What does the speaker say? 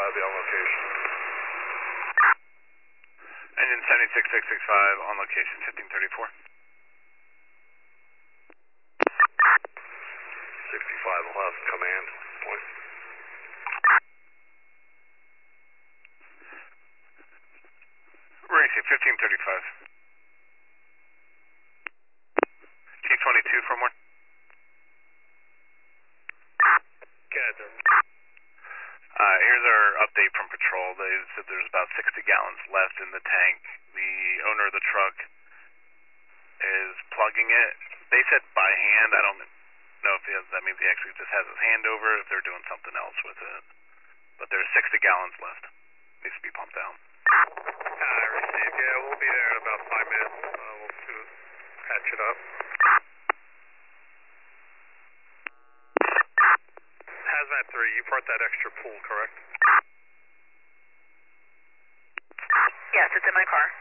be on location. Engine 76665 on location, 1534. 65 will have command point. Racing, 1535. T22 from where? Gather. Here's our update from patrol. They said there's about 60 gallons left in the tank. The owner of the truck is plugging it. They said by hand. I don't know if that means he actually just has his hand over it, if they're doing something else with it. But there's 60 gallons left. Needs to be pumped out. I received. Yeah, we'll be there in about 5 minutes. We'll patch it up. Hazmat 3, you brought that extra pool, correct? Yes, it's in my car.